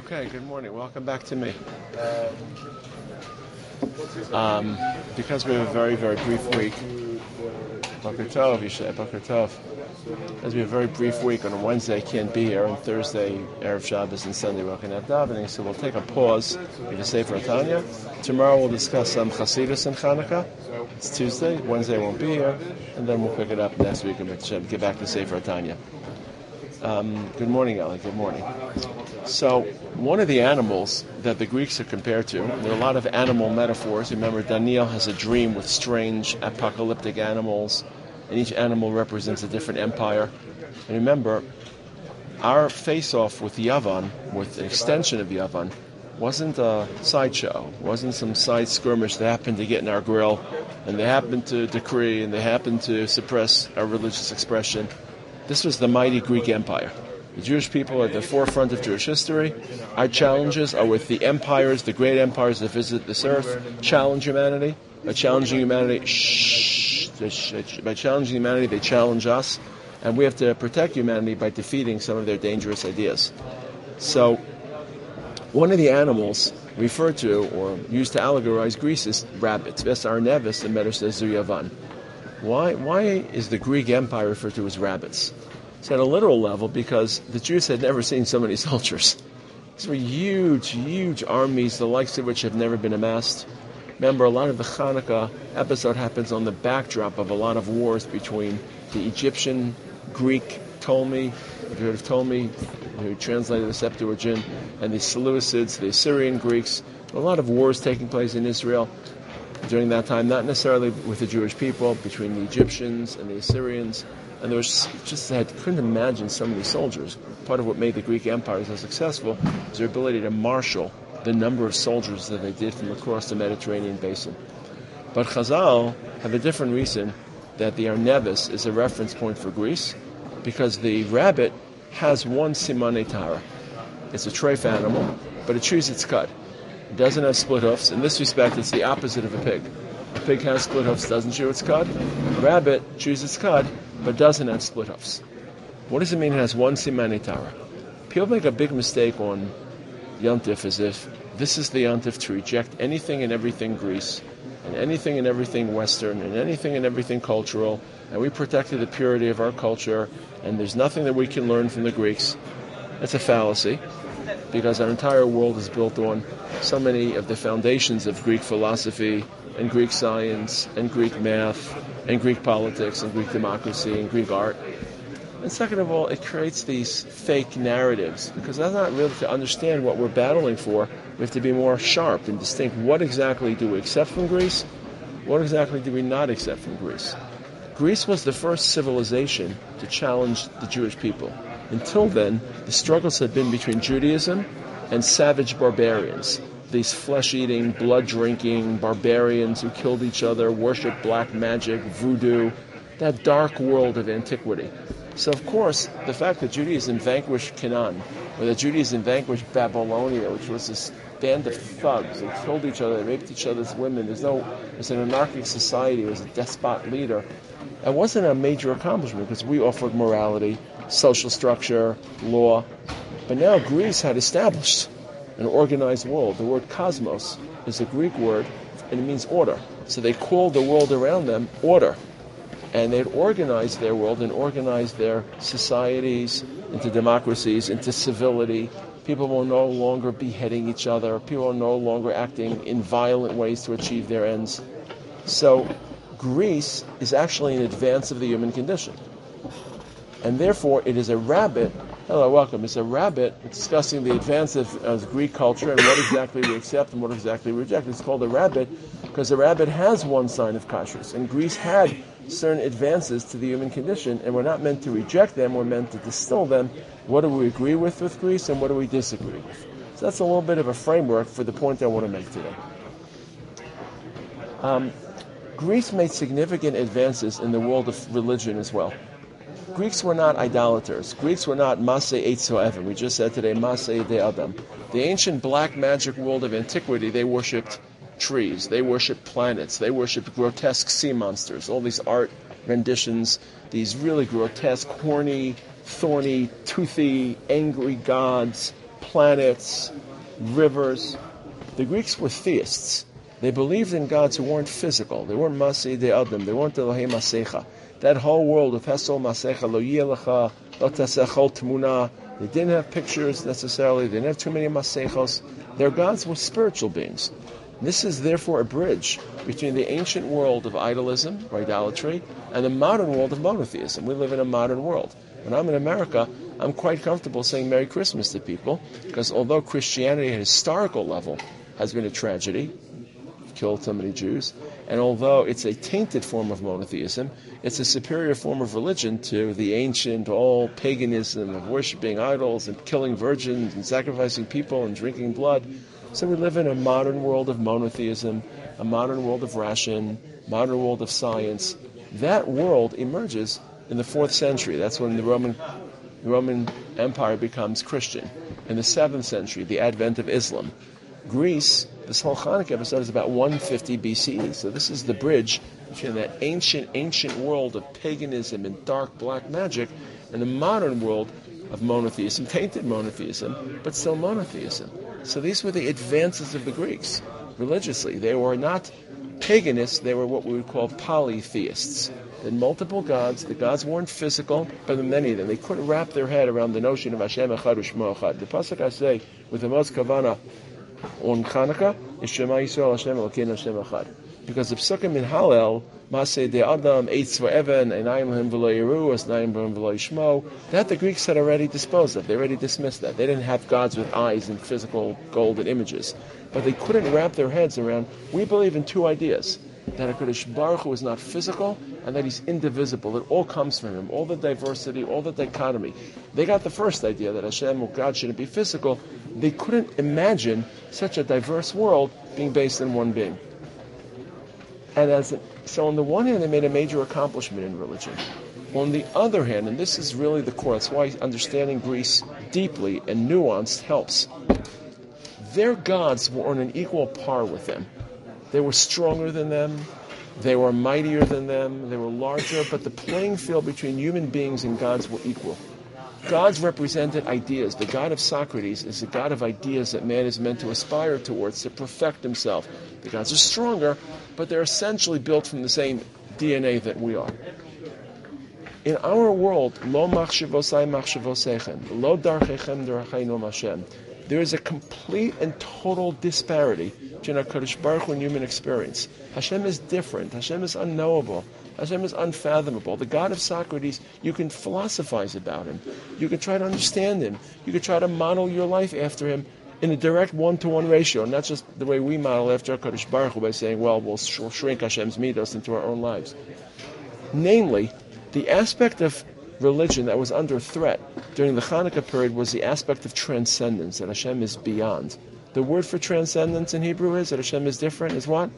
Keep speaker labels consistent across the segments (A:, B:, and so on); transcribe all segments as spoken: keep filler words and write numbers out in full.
A: Okay, good morning. Welcome back to me. Um, because we have a very, very brief week, Boker Tov, Yishay, Boker Tov. As we have a very brief week, on Wednesday I can't be here, on Thursday, Erev Shabbos, and Sunday we're going to have davening, so we'll take a pause for the Sefer Tanya. Tomorrow we'll discuss some um, Chasidus and Chanukah. It's Tuesday, Wednesday won't be here, and then we'll pick it up next week and get back to Sefer Tanya. Um, good morning, Ellie. Good morning. So, one of the animals that the Greeks are compared to, there are a lot of animal metaphors. Remember, Daniel has a dream with strange apocalyptic animals, and each animal represents a different empire. And remember, our face-off with Yavan, with an extension of Yavan, wasn't a sideshow, wasn't some side skirmish that happened to get in our grill, and they happened to decree, and they happened to suppress our religious expression. This was the mighty Greek Empire. The Jewish people are at the forefront of Jewish history. Our challenges are with the empires, the great empires that visit this earth, challenge humanity. By challenging humanity, shh, by challenging humanity, they challenge us, and we have to protect humanity by defeating some of their dangerous ideas. So, one of the animals referred to or used to allegorize Greece is rabbits. Ves arnevis, the Medrash says Yavan. Why, why is the Greek Empire referred to as rabbits? It's at a literal level because the Jews had never seen so many soldiers. These were huge, huge armies, the likes of which have never been amassed. Remember, a lot of the Chanukah episode happens on the backdrop of a lot of wars between the Egyptian, Greek Ptolemy, if you heard of Ptolemy, who translated the Septuagint, and the Seleucids, the Assyrian Greeks. A lot of wars taking place in Israel during that time, not necessarily with the Jewish people, between the Egyptians and the Assyrians. And there was just, I couldn't imagine so many soldiers. Part of what made the Greek Empire so successful was their ability to marshal the number of soldiers that they did from across the Mediterranean basin. But Chazal have a different reason that the Arnevis is a reference point for Greece, because the rabbit has one Simanei Tara. It's a treif animal, but it chews its cud. It doesn't have split hoofs. In this respect, it's the opposite of a pig. A pig has split hoofs, doesn't chew its cud. A rabbit chews its cud, but doesn't have split hoofs. What does it mean it has one Simanei Tara? People make a big mistake on Yontif as if this is the Yontif to reject anything and everything Greece, and anything and everything Western, and anything and everything cultural, and we protected the purity of our culture, and there's nothing that we can learn from the Greeks. That's a fallacy, because our entire world is built on so many of the foundations of Greek philosophy, and Greek science, and Greek math, and Greek politics, and Greek democracy, and Greek art. And second of all, it creates these fake narratives, because that's not really to understand what we're battling for. We have to be more sharp and distinct. What exactly do we accept from Greece? What exactly do we not accept from Greece? Greece was the first civilization to challenge the Jewish people. Until then, the struggles had been between Judaism and savage barbarians. These flesh-eating, blood-drinking barbarians who killed each other, worshipped black magic, voodoo, that dark world of antiquity. So, of course, the fact that Judaism vanquished Canaan, or that Judaism vanquished Babylonia, which was this band of thugs, they killed each other, they raped each other's women, there's no, there's an anarchic society, there was a despot leader. It wasn't a major accomplishment because we offered morality, social structure, law. But now Greece had established an organized world. The word cosmos is a Greek word, and it means order. So they called the world around them order. And they'd organized their world and organized their societies into democracies, into civility. People will no longer beheading each other. People are no longer acting in violent ways to achieve their ends. So Greece is actually in advance of the human condition. And therefore, it is a rabbit. Hello, welcome. It's a rabbit discussing the advance of, of Greek culture and what exactly we accept and what exactly we reject. It's called a rabbit because the rabbit has one sign of kashrus. And Greece had certain advances to the human condition, and we're not meant to reject them. We're meant to distill them. What do we agree with with Greece, and what do we disagree with? So that's a little bit of a framework for the point I want to make today. Um, Greece made significant advances in the world of religion as well. Greeks were not idolaters. Greeks were not Maseh Eitz Ha'evan. We just said today, Maseh de Adam. The ancient black magic world of antiquity, they worshipped trees. They worshipped planets. They worshipped grotesque sea monsters. All these art renditions, these really grotesque, horny, thorny, toothy, angry gods. planets, rivers. The Greeks were theists. They believed in gods who weren't physical. They weren't Masei de Adam. They weren't Elohei Masecha. That whole world of Hesel Masecha, Lo Yelecha, Lo Tasechol Tmuna. They didn't have pictures necessarily. They didn't have too many Masechos. Their gods were spiritual beings. This is therefore a bridge between the ancient world of idolism, or idolatry, and the modern world of monotheism. We live in a modern world. When I'm in America, I'm quite comfortable saying Merry Christmas to people, because although Christianity at a historical level has been a tragedy, killed so many Jews, and although it's a tainted form of monotheism, it's a superior form of religion to the ancient, all paganism of worshipping idols and killing virgins and sacrificing people and drinking blood. So we live in a modern world of monotheism, a modern world of ration, modern world of science. That world emerges in the fourth century. That's when the Roman, the Roman Empire becomes Christian. In the seventh century, the advent of Islam. Greece, this whole Hanukkah episode is about one fifty B C E. So this is the bridge between that ancient, ancient world of paganism and dark black magic and the modern world of monotheism, tainted monotheism, but still monotheism. So these were the advances of the Greeks religiously. They were not paganists, they were what we would call polytheists. They had multiple gods. The gods weren't physical, but many of them. They couldn't wrap their head around the notion of Hashem Echad U'Shmo Echad. The pasuk I say with the most kavana on Chanukah is Shema Yisrael Hashem Elokeinu Hashem Echad. Because the psukim in Hallel, Masei de Adam, Eitz V'Even, Einayim Lahem V'Lo Yeru, Asnayim Lahem V'Lo Yishmo, that the Greeks had already disposed of. They already dismissed that. They didn't have gods with eyes and physical golden images. But they couldn't wrap their heads around, we believe in two ideas. That HaKadosh Baruch Hu is not physical, and that he's indivisible. It all comes from him. All the diversity, all the dichotomy. They got the first idea that Hashem, or God, shouldn't be physical. They couldn't imagine such a diverse world being based in one being. And as a, so on the one hand, they made a major accomplishment in religion. On the other hand, and this is really the core, that's why understanding Greece deeply and nuanced helps. Their gods were on an equal par with them. They were stronger than them, they were mightier than them, they were larger, but the playing field between human beings and gods were equal. Gods represented ideas. The god of Socrates is the god of ideas that man is meant to aspire towards, to perfect himself. The gods are stronger, but they're essentially built from the same D N A that we are. In our world, lo machshavosai machshavosechem, lo darchechem darcheinu Hashem, there is a complete and total disparity between HaKadosh Baruch Hu and human experience. Hashem is different. Hashem is unknowable. Hashem is unfathomable. The God of Socrates, you can philosophize about him. You can try to understand him. You can try to model your life after him in a direct one-to-one ratio, not just the way we model after HaKadosh Baruch Hu by saying, well, we'll sh- shrink Hashem's midos into our own lives. Namely, the aspect of religion that was under threat during the Hanukkah period was the aspect of transcendence, that Hashem is beyond. The word for transcendence in Hebrew is that Hashem is different, is what?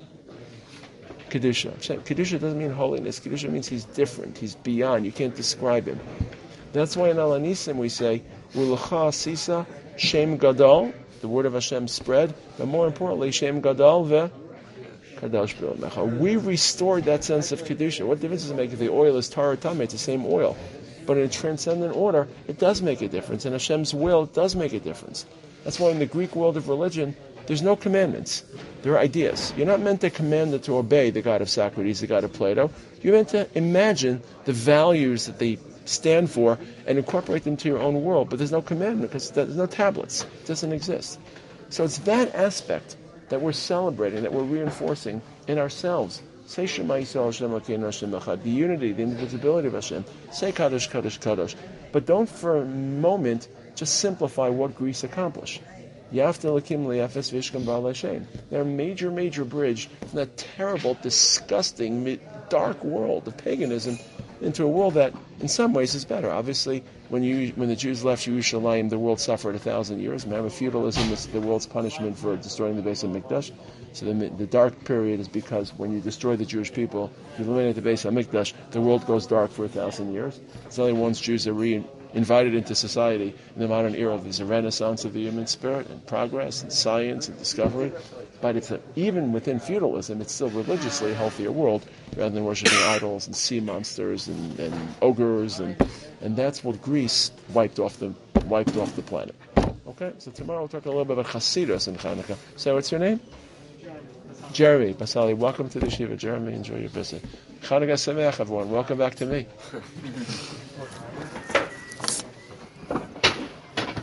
A: Kedusha. Kedusha doesn't mean holiness. Kedusha means he's different. He's beyond. You can't describe him. That's why in Al Anisim we say, U'lecha sisa Shem Gadol, the word of Hashem spread, but more importantly, Shem Gadol ve Kadosh B'Omecha. We restored that sense of Kedusha. What difference does it make if the oil is Tar or Tameh? It's the same oil. But in a transcendent order, it does make a difference. In Hashem's will, it does make a difference. That's why in the Greek world of religion, there's no commandments. There are ideas. You're not meant to command it to obey the God of Socrates, the God of Plato. You're meant to imagine the values that they stand for and incorporate them to your own world. But there's no commandment because there's no tablets. It doesn't exist. So it's that aspect that we're celebrating, that we're reinforcing in ourselves. Say Shema Yisrael Hashem Elokeinu Hashem Echad, the unity, the indivisibility of Hashem. Say Kadosh, Kadosh, Kadosh. But don't for a moment just simplify what Greece accomplished. Yafta Elokim Le'Yafes V'Yishkam Ba'al Hashem. They're a major, major bridge from that terrible, disgusting, dark world of paganism into a world that, in some ways, is better. Obviously, when you when the Jews left Yerushalayim, the world suffered a thousand years. Remember, feudalism was the world's punishment for destroying the base of Mikdash. So the, the dark period is because when you destroy the Jewish people, you eliminate the base of Mikdash, the world goes dark for a thousand years. It's only once Jews are re- invited into society in the modern era. There's a renaissance of the human spirit and progress and science and discovery. But it's a, even within feudalism, it's still religiously a healthier world rather than worshiping idols and sea monsters and, and ogres, and and that's what Greece wiped off the wiped off the planet. Okay, so tomorrow we'll talk a little bit about Chasidus in Hanukkah. So what's your name? Jeremy Basali. Welcome to the Shiva. Jeremy, enjoy your visit. Hanukkah Sameach, everyone. Welcome back to me.